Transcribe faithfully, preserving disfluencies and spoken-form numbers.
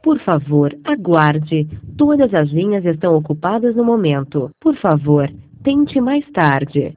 Por favor, aguarde. Todas as linhas estão ocupadas no momento. Por favor, tente mais tarde.